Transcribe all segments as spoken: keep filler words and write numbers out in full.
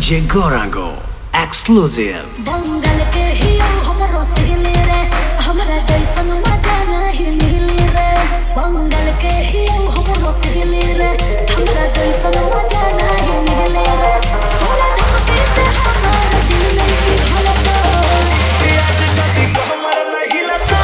DJ Gaurango exclusive. बंगल के हियो हमरो सिहले रे, हमरा जैसन मजा नहीं मिली रे। बंगल के हियो हमरो सिहले रे, हमरा जैसन मजा नहीं मिली रे। तोरा धमकी से हमारा दिल नहीं हलता, आज जदी को हमर नहीं लता।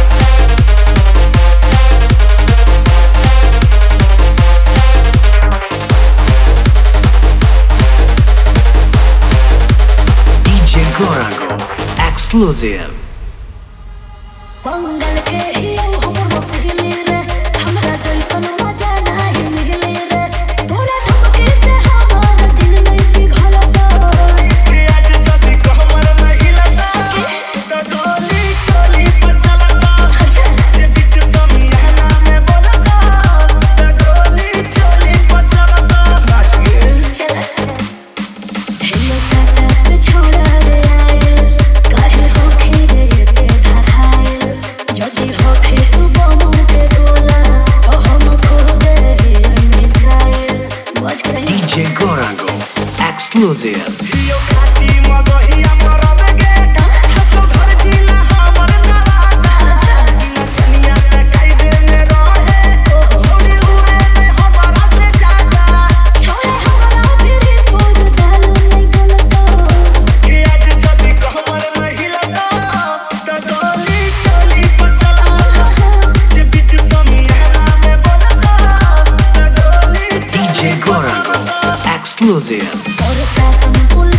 DJ Gaurango exclusive. बंगल के हियो हमरो सिहले रे, हमरा जैसन मजा नहीं मिली रे। तोरा धमकी से हमारा दिल नहीं हलता, आज जदी को हमर नहीं लता। तो गोली चली पचलता, जे बीच समियाना में बोलता। तो गोली चली पचलता, नाच गे चल हेलो साता पे छोड़ा रे आए, काहे होखे रे ते धराए। जदी होखे तू बम के गोला, तो हम खो गए मिसाइल। बज के डीजे गौरांगो एक्सक्लूसिव। हियो खाती मगहिया मरबे गे, हतो घर जिला हमर नवादा। नचनिया त कायदे में रहे, छोड़ी उड़े में हमारा से ज्यादा। छोड़े हमरा फिरी मोर दाल नहीं गलता, कि आज जदी को हमर नहीं लता। तो गोली चली पचलता, जे बीच समियाना में बोलता। तो गोली डीजे गौरांगो एक्सक्लूसिव। और सासन